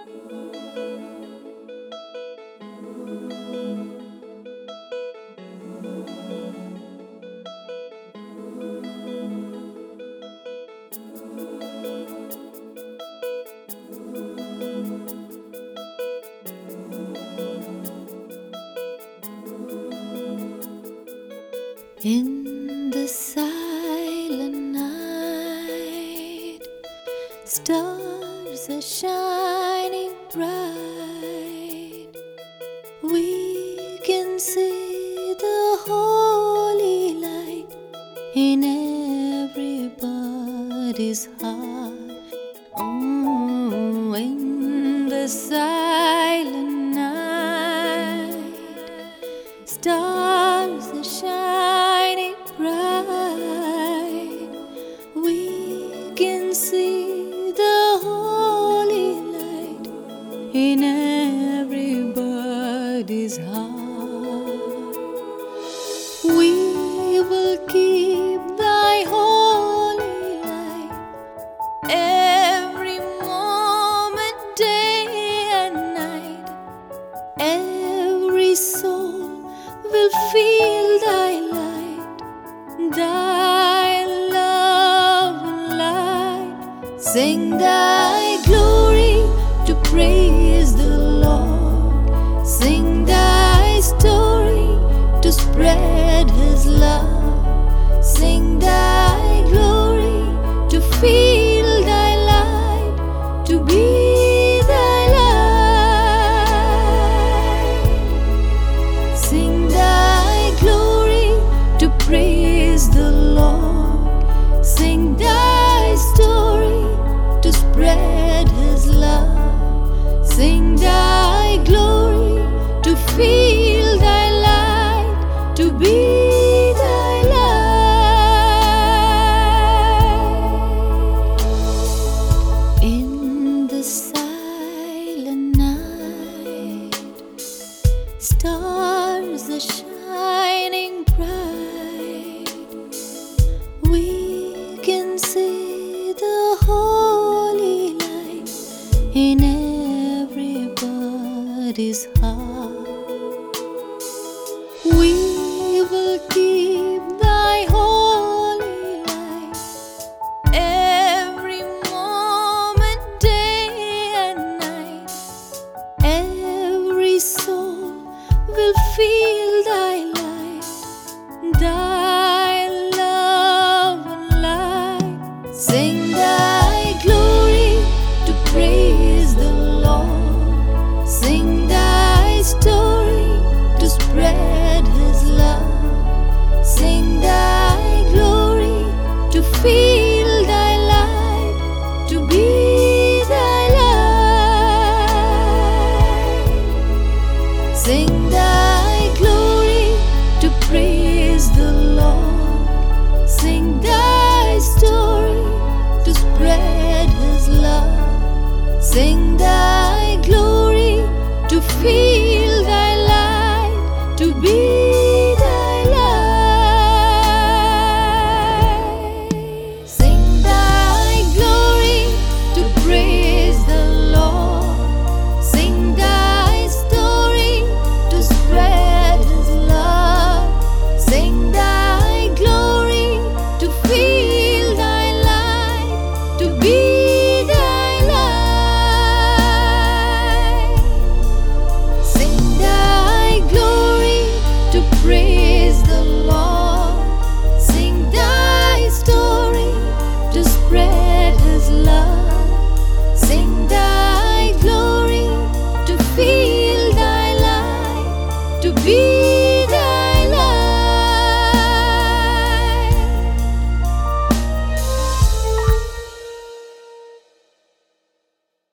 In the silent night, stars are shining bright. We can see the holy light in everybody's heart. Oh, in the silent night, stars are shining bright. We can see the holy light in everybody's heart. We will keep thy holy light every moment, day and night. Every soul will feel thy light, thy love and light. Sing thy glory to praise the Lord. Sing thy story to spread his love. Sing thy glory to feel thy light, to be thy light. Sing thy glory to praise the Lord. Sing thy story to spread his love. Sing thy glory to feel thy light, to be thy light. In the silent night, stars are shining bright. We can see the holy light in everybody's heart. We will keep thy holy light every moment, day and night. Every soul will feel thy light, thy love and light. Sing thy glory to praise the Lord. Sing thy story to spread his love. Sing thy glory to feel thy light, to be thy light. Sing thy glory to praise the Lord. Sing thy story to spread his love. Sing thy glory to feel thy light, to be thy light. Sing thy glory to praise the Lord.